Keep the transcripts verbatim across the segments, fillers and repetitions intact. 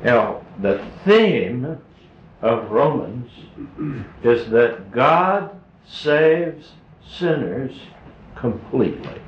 Now, the theme of Romans is that God saves sinners completely.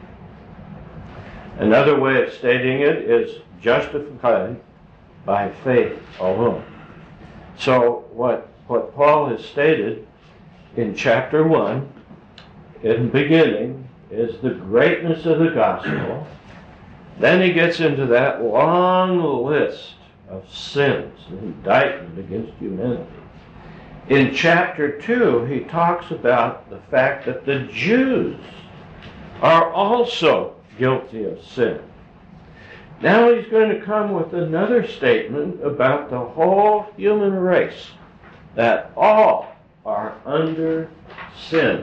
Another way of stating it is justified by faith alone. So what, what Paul has stated in chapter one, in the beginning, is the greatness of the gospel. Then he gets into that long list of sins, an indictment against humanity. In chapter two, he talks about the fact that the Jews are also guilty of sin. Now he's going to come with another statement about the whole human race, that all are under sin.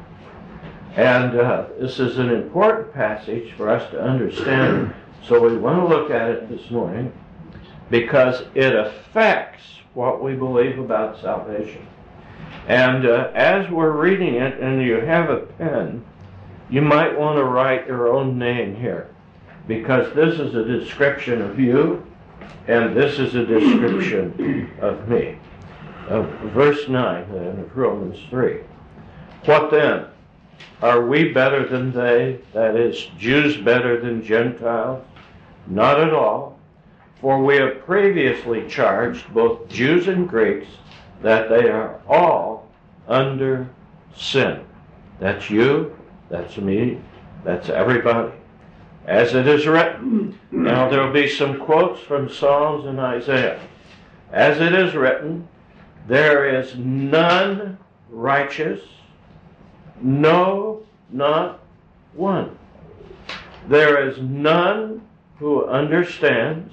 And uh, this is an important passage for us to understand, so we want to look at it this morning because it affects what we believe about salvation. And uh, as we're reading it and you have a pen, you might want to write your own name here, because this is a description of you and this is a description of me. Uh, verse nine then of Romans three. What then? Are we better than they? That is, Jews better than Gentiles? Not at all. For we have previously charged both Jews and Greeks that they are all under sin. That's you, that's me, that's everybody. As it is written. Now there will be some quotes from Psalms and Isaiah. As it is written, there is none righteous, no, not one. There is none who understands.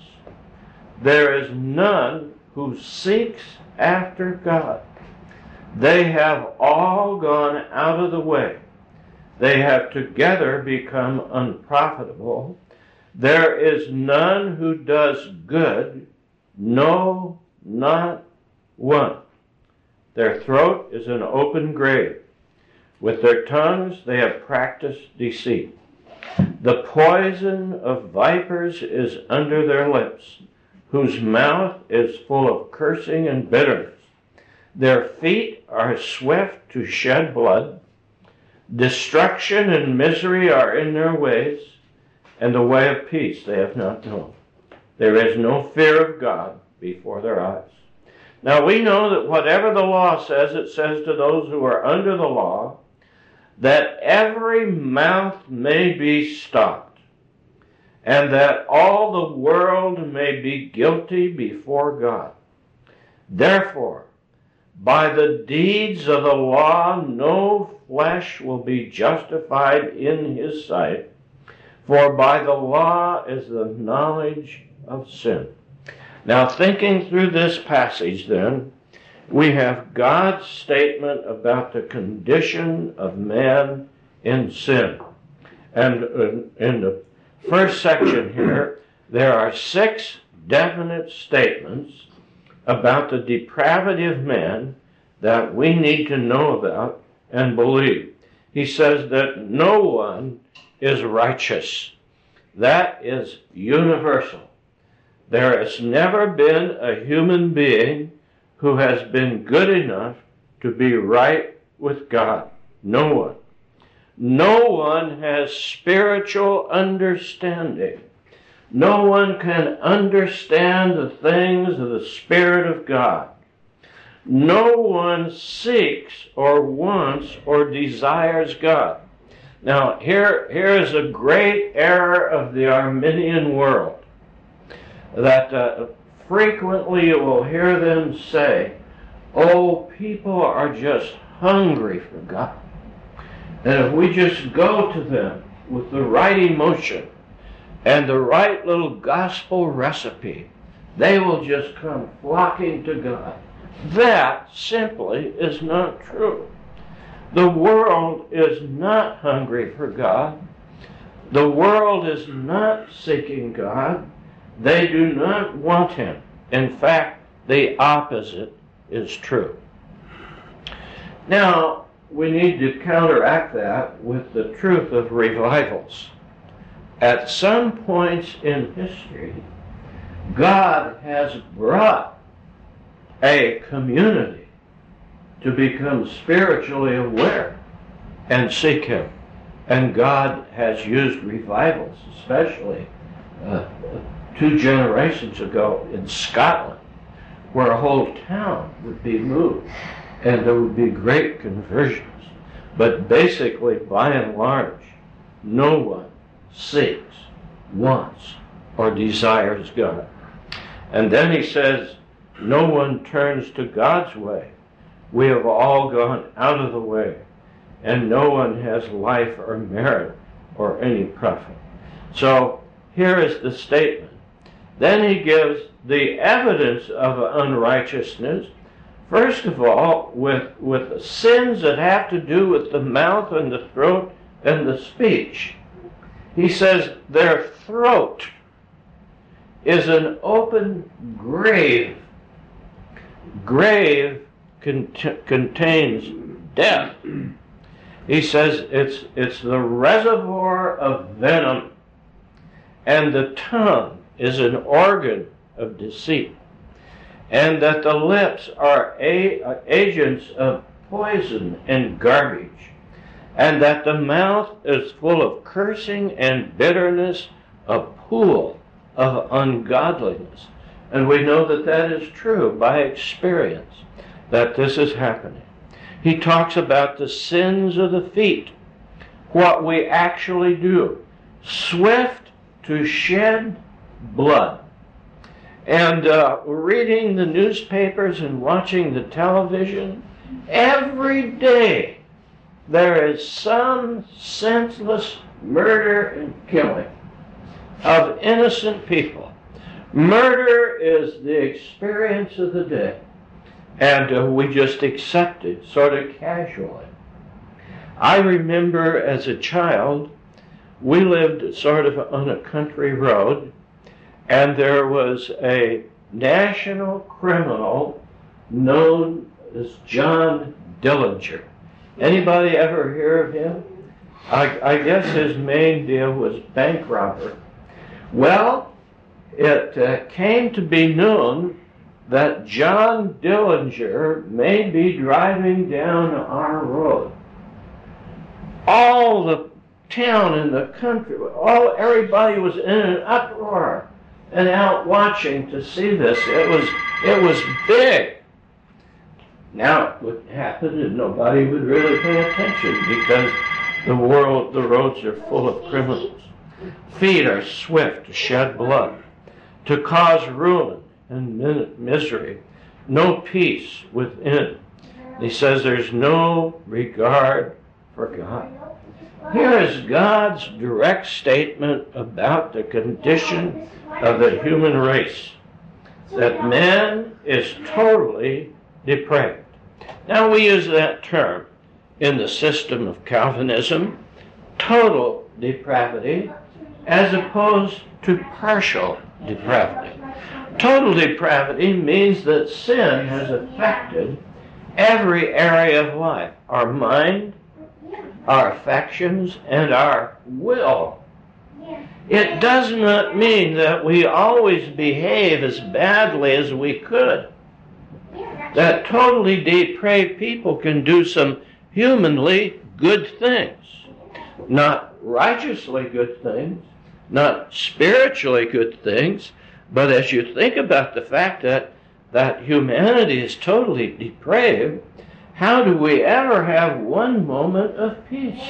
There is none who seeks after God. They have all gone out of the way. They have together become unprofitable. There is none who does good, no, not one. Their throat is an open grave. With their tongues they have practiced deceit. The poison of vipers is under their lips, whose mouth is full of cursing and bitterness. Their feet are swift to shed blood. Destruction and misery are in their ways, and the way of peace they have not known. There is no fear of God before their eyes. Now we know that whatever the law says, it says to those who are under the law, that every mouth may be stopped, and that all the world may be guilty before God. Therefore, by the deeds of the law, no flesh will be justified in his sight, for by the law is the knowledge of sin. Now, thinking through this passage, then, we have God's statement about the condition of man in sin. And in the first section here, there are six definite statements about the depravity of man that we need to know about and believe. He says that no one is righteous. That is universal. There has never been a human being who has been good enough to be right with God. No one. No one has spiritual understanding. No one can understand the things of the Spirit of God. No one seeks or wants or desires God. Now, here, here is a great error of the Arminian world, that uh, frequently you will hear them say, oh, people are just hungry for God. And if we just go to them with the right emotion and the right little gospel recipe, they will just come flocking to God. That simply is not true. The world is not hungry for God. The world is not seeking God. They do not want him. In fact, the opposite is true. Now, we need to counteract that with the truth of revivals. At some points in history, God has brought a community to become spiritually aware and seek Him. And God has used revivals, especially uh, two generations ago in Scotland, where a whole town would be moved and there would be great conversions. But basically, by and large, no one seeks, wants, or desires God. And then he says, no one turns to God's way. We have all gone out of the way, and no one has life or merit or any profit. So here is the statement. Then he gives the evidence of unrighteousness, first of all, with, with sins that have to do with the mouth and the throat and the speech. He says their throat is an open grave. Grave cont- contains death. He says it's, it's the reservoir of venom, and the tongue is an organ of deceit, and that the lips are a- agents of poison and garbage, and that the mouth is full of cursing and bitterness, a pool of ungodliness. And we know that that is true by experience, that this is happening. He talks about the sins of the feet, what we actually do, swift to shed blood. And uh, reading the newspapers and watching the television, every day there is some senseless murder and killing of innocent people. Murder is the experience of the day, and uh, we just accept it sort of casually. I remember as a child, we lived sort of on a country road, and there was a national criminal known as John Dillinger. Anybody ever hear of him? I, I guess his main deal was bank robbery. Well, it uh, came to be known that John Dillinger may be driving down our road. All the town and the country, all everybody was in an uproar and out watching to see this. It was it was big. Now it would happen and nobody would really pay attention because the world, the roads are full of criminals. Feet are swift to shed blood, to cause ruin and misery, no peace within. He says there's no regard for God. Here is God's direct statement about the condition of the human race, that man is totally depraved. Now we use that term in the system of Calvinism, total depravity, as opposed to partial depravity. Total depravity means that sin has affected every area of life, our mind, our affections, and our will. It does not mean that we always behave as badly as we could. That totally depraved people can do some humanly good things, not righteously good things, not spiritually good things, but as you think about the fact that, that humanity is totally depraved, how do we ever have one moment of peace?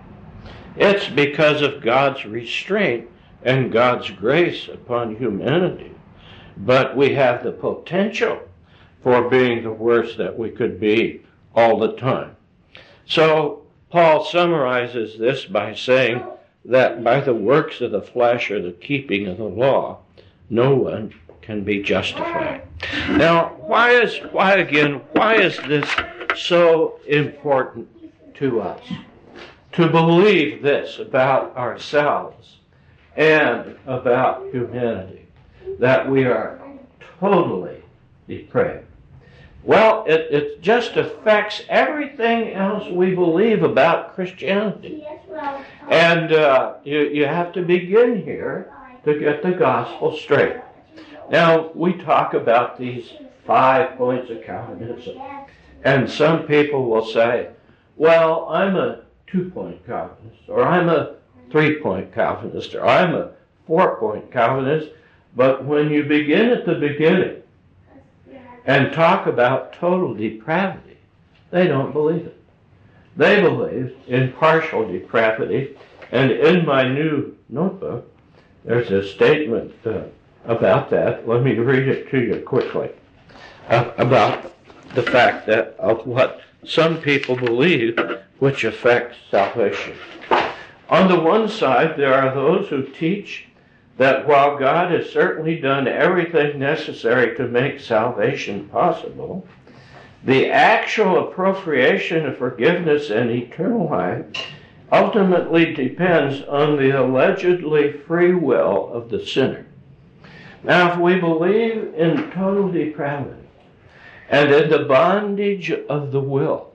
It's because of God's restraint and God's grace upon humanity. But we have the potential for being the worst that we could be all the time. So Paul summarizes this by saying that by the works of the flesh or the keeping of the law, no one can be justified. Now, why is, why again, why is this so important to us? To believe this about ourselves and about humanity, that we are totally depraved. Well, it, it just affects everything else we believe about Christianity. And uh, you, you have to begin here to get the gospel straight. Now, we talk about these five points of Calvinism, and some people will say, well, I'm a two-point Calvinist, or I'm a three-point Calvinist, or I'm a four-point Calvinist, but when you begin at the beginning and talk about total depravity, they don't believe it. They believe in partial depravity, and in my new notebook, there's a statement uh, about that. Let me read it to you quickly, uh, about the fact that of what some people believe which affects salvation. On the one side, there are those who teach that while God has certainly done everything necessary to make salvation possible, the actual appropriation of forgiveness and eternal life ultimately depends on the allegedly free will of the sinner. Now, if we believe in total depravity and in the bondage of the will,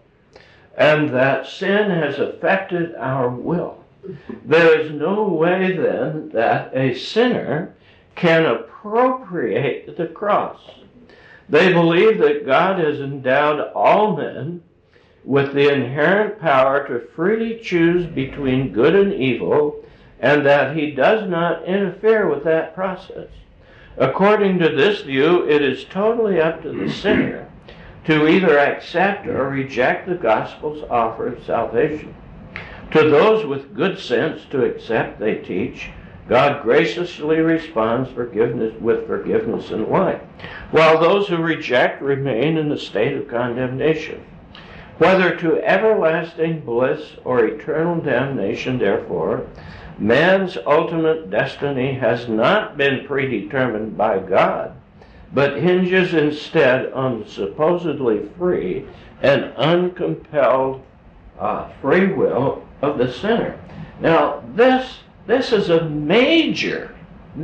and that sin has affected our will, there is no way then that a sinner can appropriate the cross. They believe that God has endowed all men with the inherent power to freely choose between good and evil, and that he does not interfere with that process. According to this view, it is totally up to the sinner to either accept or reject the gospel's offer of salvation. To those with good sense to accept, they teach, God graciously responds forgiveness with forgiveness and life, while those who reject remain in the state of condemnation. Whether to everlasting bliss or eternal damnation, therefore, man's ultimate destiny has not been predetermined by God, but hinges instead on the supposedly free and uncompelled uh, free will of the sinner. Now, this, this is a major,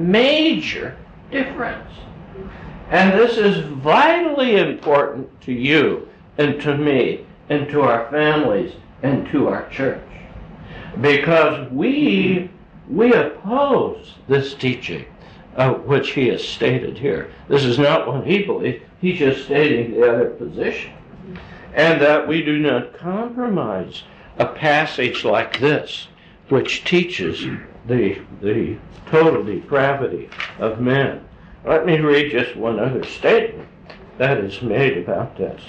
major difference. And this is vitally important to you and to me and to our families and to our church. Because we, we oppose this teaching, uh, which he has stated here. This is not what he believes. He's just stating the other position. And that we do not compromise a passage like this, which teaches the, the total depravity of man. Let me read just one other statement that is made about this.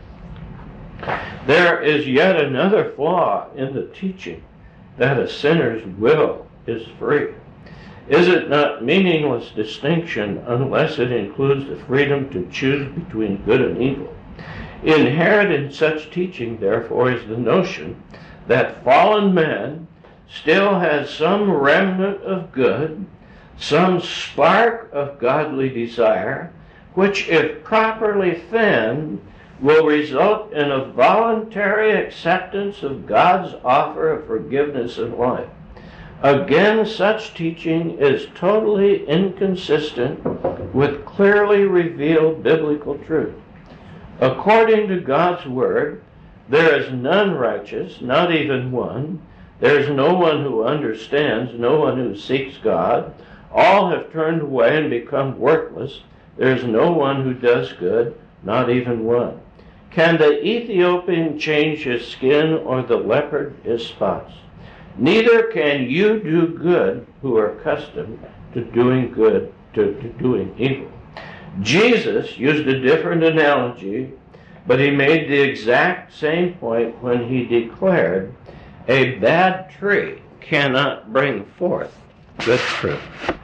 There is yet another flaw in the teaching that a sinner's will is free. Is it not meaningless distinction unless it includes the freedom to choose between good and evil? Inherent in such teaching, therefore, is the notion that fallen man still has some remnant of good, some spark of godly desire, which, if properly fanned, will result in a voluntary acceptance of God's offer of forgiveness and life. Again, such teaching is totally inconsistent with clearly revealed biblical truth. According to God's word, there is none righteous, not even one. There is no one who understands, no one who seeks God. All have turned away and become worthless. There is no one who does good, not even one. Can the Ethiopian change his skin or the leopard his spots? Neither can you do good who are accustomed to doing good, to, to doing evil. Jesus used a different analogy, but he made the exact same point when he declared, a bad tree cannot bring forth good fruit.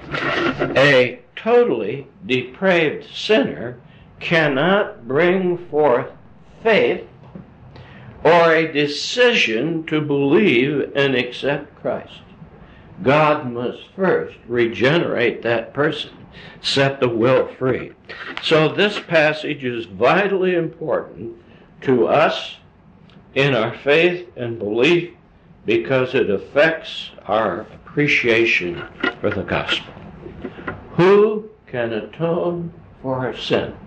A totally depraved sinner cannot bring forth faith or a decision to believe and accept Christ. God must first regenerate that person, set the will free. So this passage is vitally important to us in our faith and belief because it affects our appreciation for the gospel. Who can atone for our sin?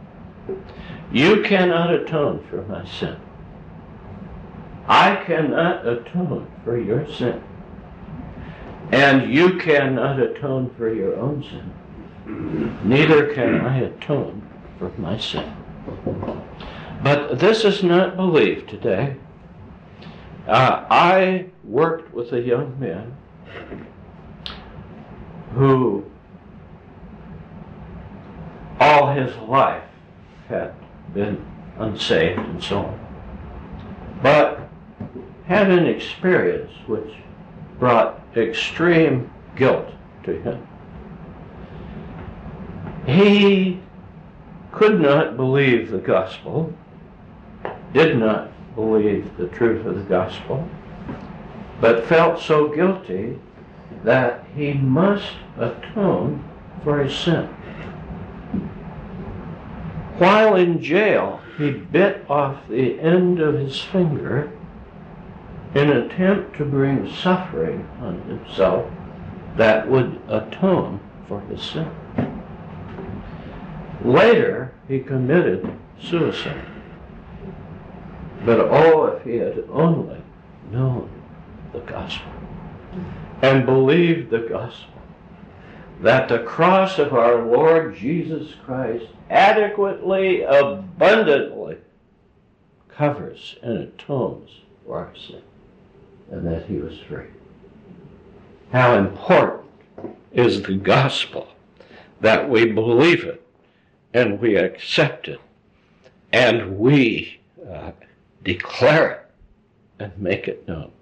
You cannot atone for my sin. I cannot atone for your sin. And you cannot atone for your own sin. neither can I atone for my sin. But this is not believed today. Uh, I worked with a young man who all his life had been unsaved and so on, but had an experience which brought extreme guilt to him. He could not believe the gospel, did not believe the truth of the gospel, but felt so guilty that he must atone for his sin. While in jail, he bit off the end of his finger in an attempt to bring suffering on himself that would atone for his sin. Later, he committed suicide. But oh, if he had only known the gospel and believed the gospel, that the cross of our Lord Jesus Christ adequately, abundantly covers and atones for our sin, and that he was free. How important is the gospel, that we believe it and we accept it and we uh, declare it and make it known.